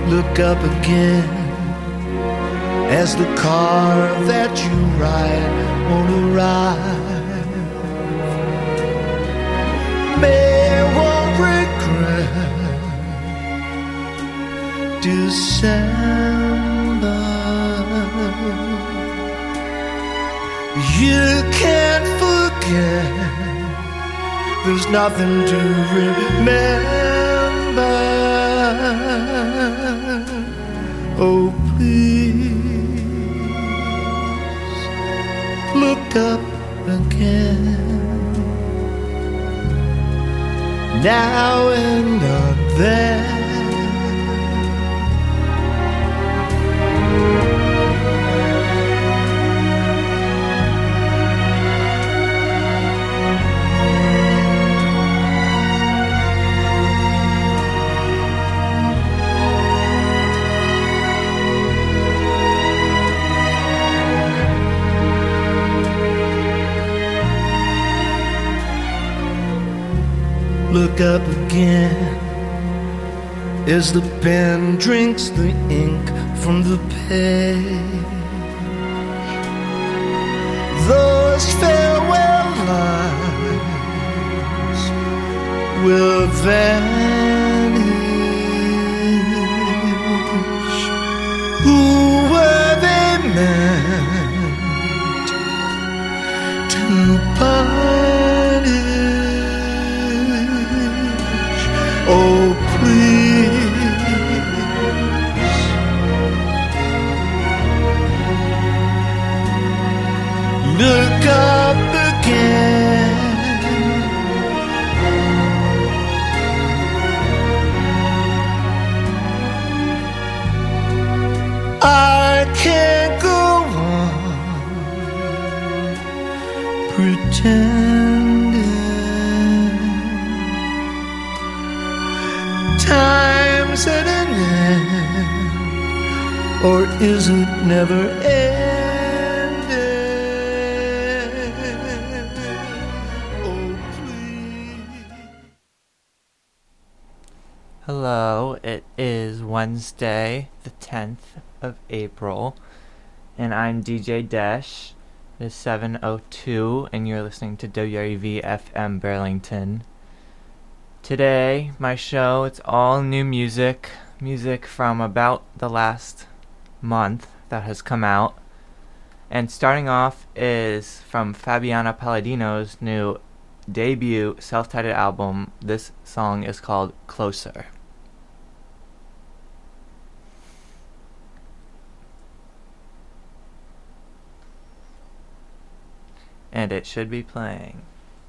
look up again as the car that you ride won't arrive. May won't regret December. You can't forget, there's nothing to remember. Oh, please look up again, now and then. Look up again as the pen drinks the ink from the page. Those farewell lines will vanish. Who were they meant to punish? Oh, please look up again. I can't go on pretending time's at an end, or is it never ending? Oh, please. Hello, it is Wednesday, the 10th of April, and I'm DJ Desh. It is 7:02, and you're listening to WREV FM Burlington. Today, my show, it's all new music from about the last month that has come out. And starting off is from Fabiana Palladino's new debut self-titled album. This song is called Closer. And it should be playing.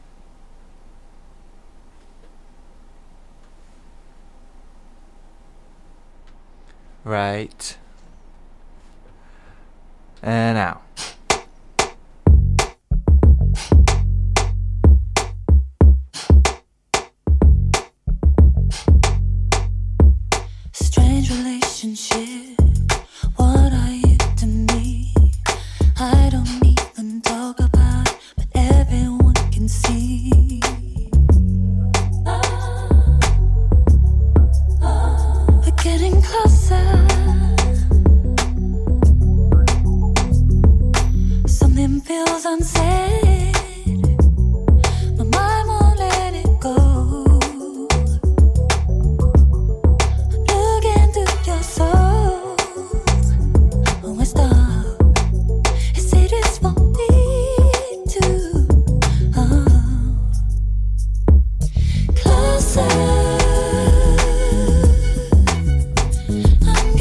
Right. And now. Strange relationship. What are you to me? I don't even talk about it, but everyone can see. We're getting closer. Something feels unsaid. My mind won't let it go. Look into your soul. When I stop, is it is for me too? Closer. I'm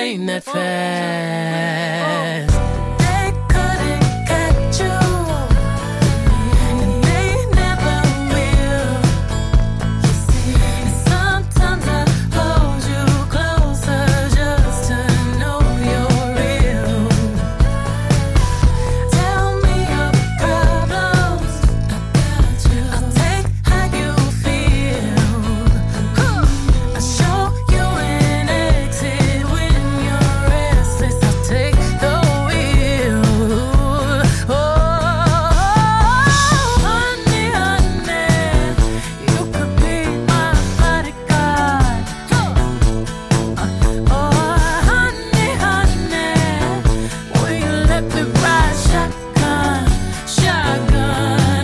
ain't that fast. They couldn't catch you, and they never will. And sometimes I hold you closer just to know you're real. Tell me your problems, I'll take how you feel. I'll show you an exit when you're restless. I'll take the wheel. Oh, honey, honey, you could be my bodyguard. Oh, honey, honey, will you let me ride shotgun, shotgun?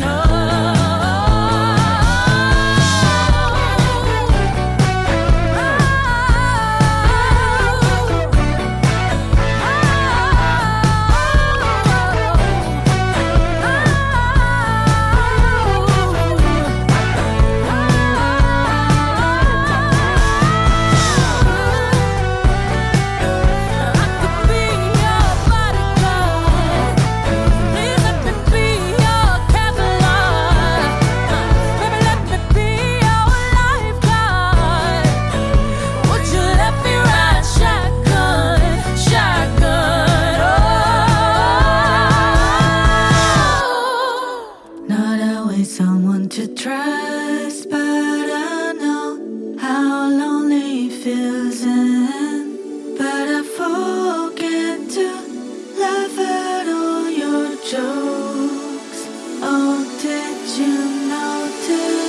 Not always someone to trust, but I know how lonely it feels, but I forget to laugh at all your jokes. Oh, did you notice?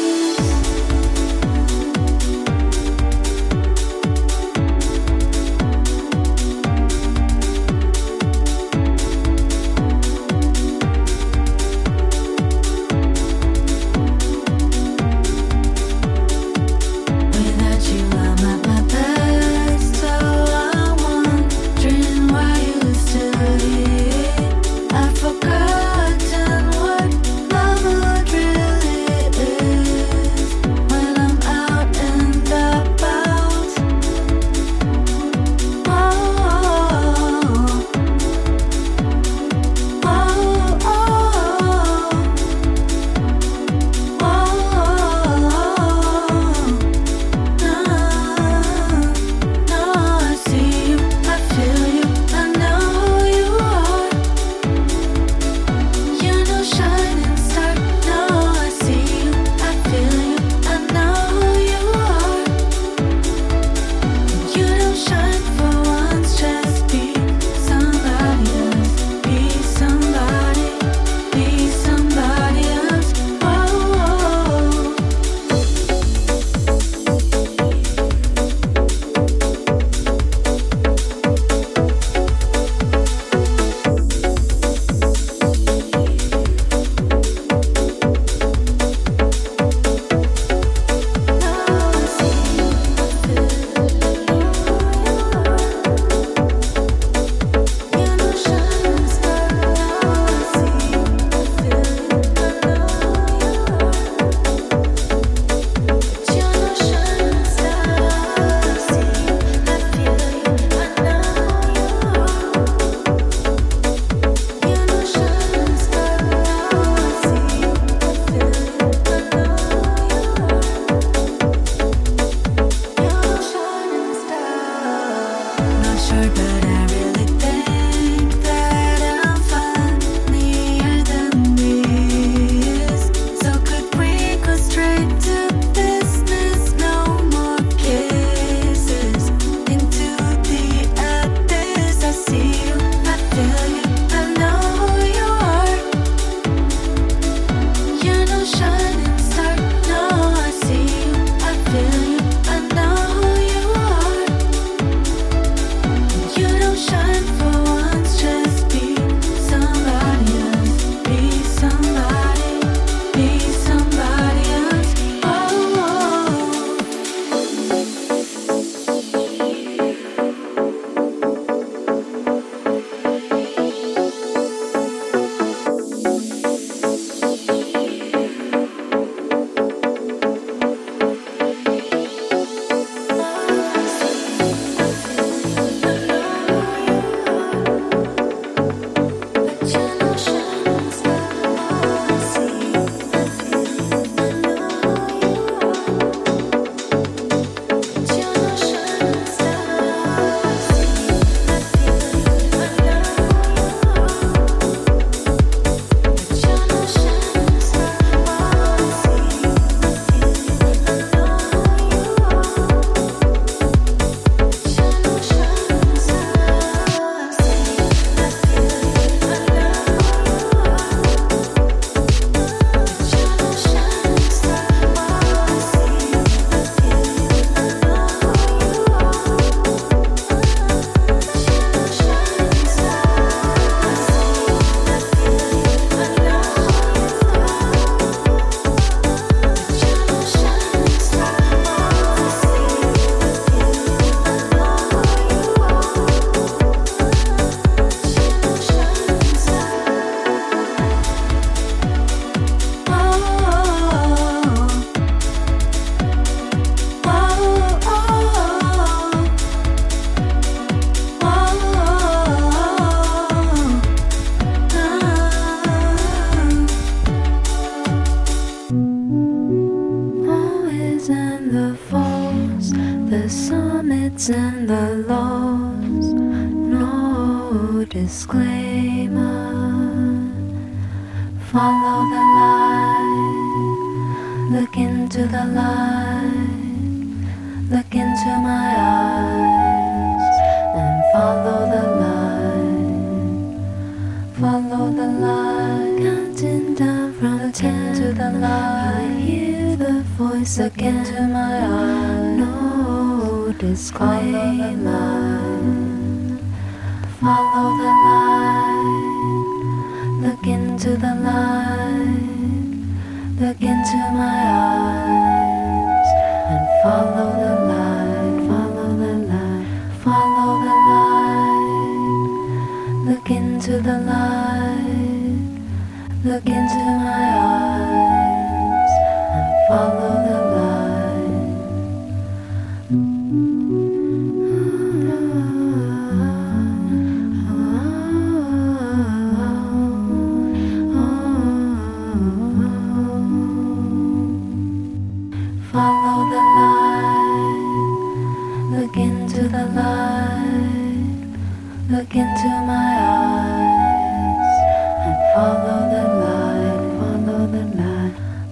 Without you, I'm at my best, so I'm wondering why you're still here. I've forgotten what love would really is when I'm out and about. Oh, oh, oh, no, I see you, I feel you, I know who you are. You're no shining star. No, I see you, I feel you, I know who you are. You don't shine for once, just be somebody else. Be somebody else. Whoa. Not sure, but I really think that I'm funnier than this. So could we go straight to business? No more kisses into the abyss. I see you, I feel you, I know who you are. You're no shining star. No, I see you, I feel you, I know who you are. You disclaimer. Follow the light, look into the light, look into my eyes, and follow the light, follow the light, counting down from 10 to the light. I hear the voice again to my eyes. No disclaimer. Follow the light, look into the light, look into my eyes, and follow the light, follow the light, follow the light, look into the light, look into my eyes, and follow the light. Follow the light, look into the light, look into my eyes, and follow the light, follow the light.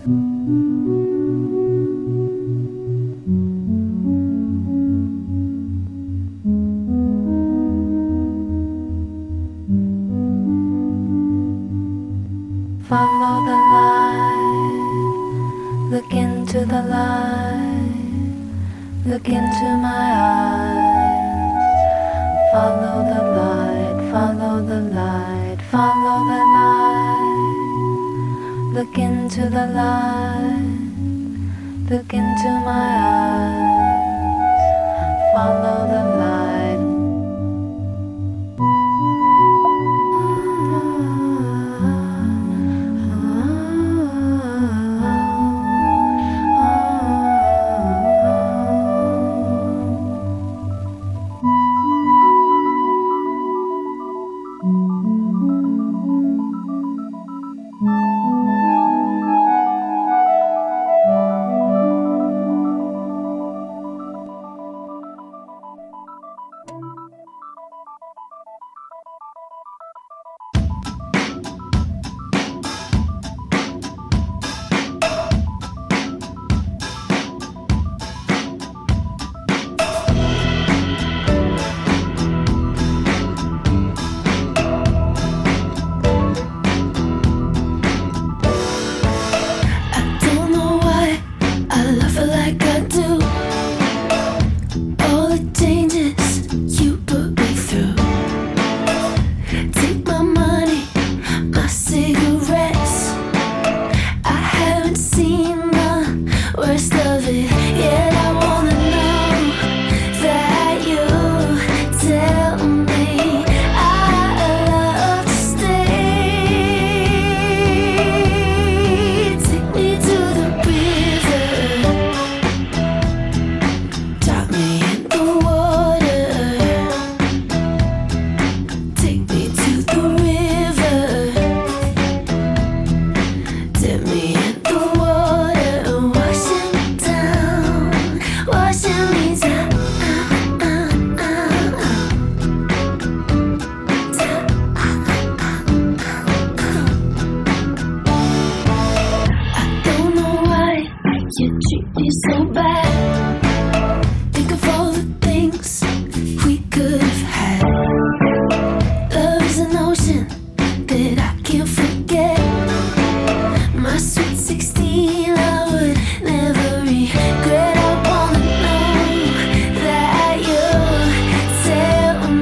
Follow the light, look into the light, look into my eyes. Follow the light, follow the light, follow the light. Look into the light, look into my eyes.